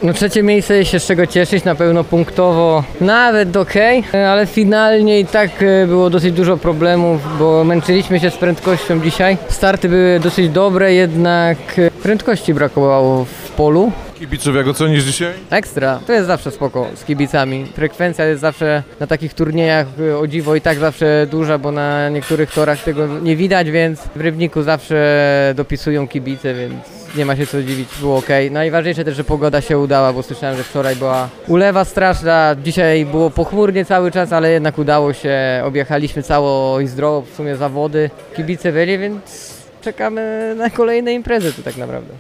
No trzecie miejsce jest się z czego cieszyć, na pewno punktowo nawet okej, ale finalnie i tak było dosyć dużo problemów, bo męczyliśmy się z prędkością dzisiaj. Starty były dosyć dobre, jednak prędkości brakowało w polu. Kibiców jak ocenisz dzisiaj? Ekstra, to jest zawsze spoko z kibicami. Frekwencja jest zawsze na takich turniejach o dziwo i tak zawsze duża, bo na niektórych torach tego nie widać, więc w Rybniku zawsze dopisują kibice, więc nie ma się co dziwić, było ok. Najważniejsze też, że pogoda się udała, bo słyszałem, że wczoraj była ulewa straszna, dzisiaj było pochmurnie cały czas, ale jednak udało się, objechaliśmy cało i zdrowo, w sumie zawody. Kibice byli, więc czekamy na kolejne imprezy tu tak naprawdę.